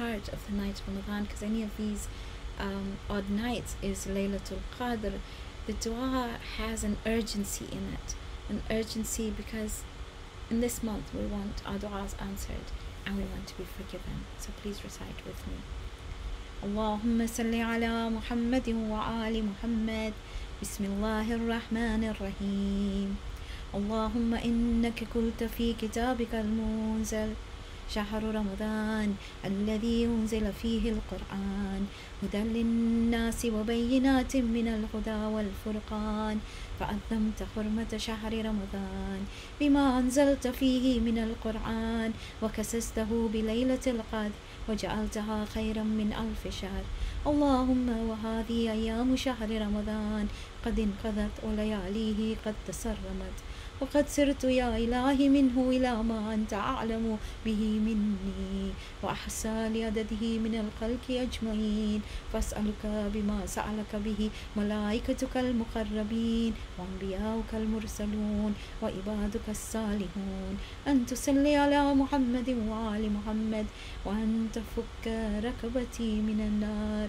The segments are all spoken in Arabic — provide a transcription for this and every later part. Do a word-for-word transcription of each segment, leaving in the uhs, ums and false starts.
part of the night of Ramadan, because any of these um, odd nights is Laylatul Qadr, the dua has an urgency in it, an urgency because in this month we want our du'as answered and we want to be forgiven. So please recite with me. Allahumma salli ala Muhammadin wa ali Muhammad. Bismillahir Rahmanir Rahim. Allahumma innaka qulta fi kitabika al-munzal شهر رمضان الذي أنزل فيه القرآن هدى للناس وبينات من الهدى والفرقان فعظمت حرمة شهر رمضان بما أنزلت فيه من القرآن وكسسته بليلة القدر وجعلتها خيرا من ألف شهر. اللهم وهذه أيام شهر رمضان قد انقضت ولياليه قد تسرمت وقد سرت يا إلهي منه إلى ما أنت أعلم به مني وأحصى لعدده من الخلق أجمعين، فأسألك بما سألك به ملائكتك المقربين وأنبياؤك المرسلون وعبادك الصالحون أن تصلي على محمد وآل محمد وأن تفك ركبتي من النار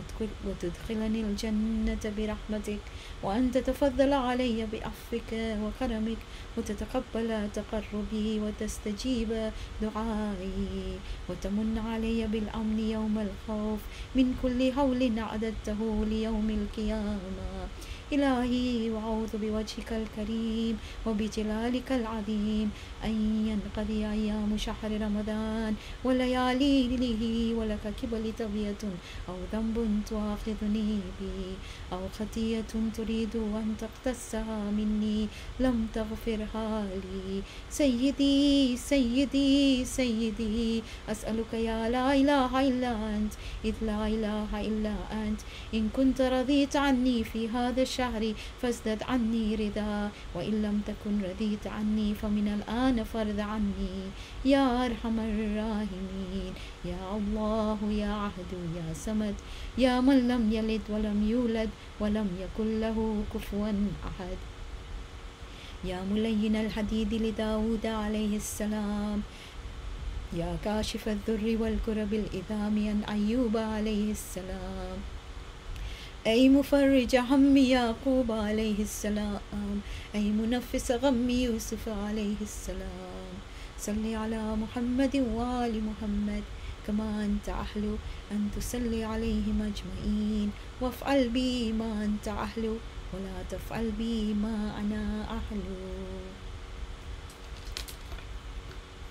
وتدخلني الجنة برحمتك وأن تتفضل علي بعفوك وكرمك وتتقبل تقربي وتستجيب دعائي وتمن علي بالأمن يوم الخوف من كل هول أعددته ليوم القيامة. إلهي وأعوذ بوجهك الكريم وبجلالك العظيم أن ينقضي أيام شهر رمضان ولياليه ولك كبل طغية أو ذنب تؤاخذني به أو خطيئة تريد أن تقتصها مني لم تغفرها لي. سيدي سيدي سيدي أسألك يا لا إله إلا أنت إذ لا إله إلا أنت إن كنت رضيت عني في هذا الشهر فازدد عني رضا وإن لم تكن رضيت عني فمن الآن فرض عني يا أرحم الراحمين. يا الله يا عهد يا صمد يا من لم يلد ولم يولد ولم يكن له كفوا أحد. يا ملين الحديد لداود عليه السلام يا كاشف الذر والكرب الإذام عن أيوب عليه السلام أي مفرج هم يعقوب عليه السلام أي منفس غم يوسف عليه السلام. صل على محمد وآل محمد كما أنت أهل أن تصلي عليهم أجمعين وافعل بي ما أنت أهل ولا تفعل بي ما أنا أهل.